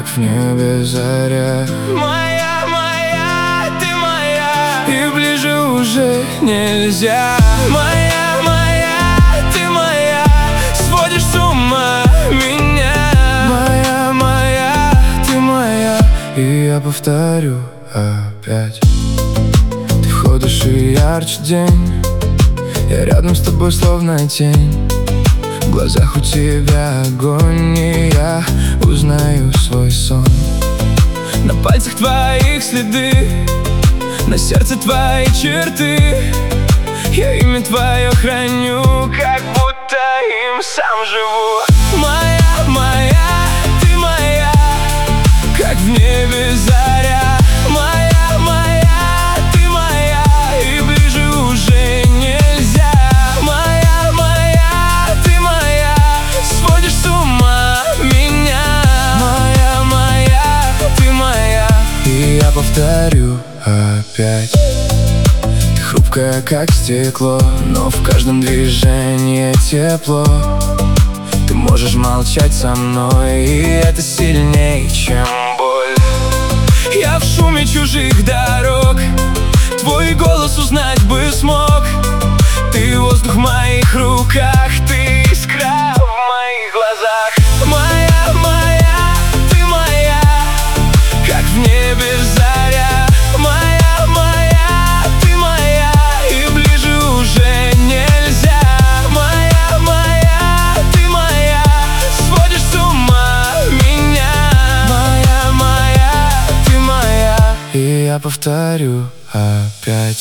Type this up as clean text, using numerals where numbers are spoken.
в небе заря. Моя, моя, ты моя, И ближе уже нельзя. моя, моя, ты моя, сводишь с ума меня. Моя, моя, ты моя. И я повторю опять. Ты входишь и ярче день. Я рядом с тобой словно тень. В глазах у тебя огонь, и я узнаю свой сон. На пальцах твоих следы, на сердце твои черты. Я имя твое храню, как будто им сам живу. Моя, моя, ты моя, как в небе заря. Моя, моя, ты моя, и ближе уже нельзя. Моя, моя, ты моя, сводишь с ума меня. Моя, моя, ты моя. И я повторю опять. Ты хрупкая, как стекло, но в каждом движении тепло. Ты можешь молчать со мной, и это сильнее, чем боль. Я в шуме чужих дорог, твой голос узнать бы смог. Ты воздух в моих руках, ты искра в моих глазах. Моя, моя, ты моя, как в небе заря. Моя, моя, ты моя, и ближе уже нельзя. Моя, моя, ты моя, сводишь с ума меня. Моя, моя, ты моя. И я повторю опять.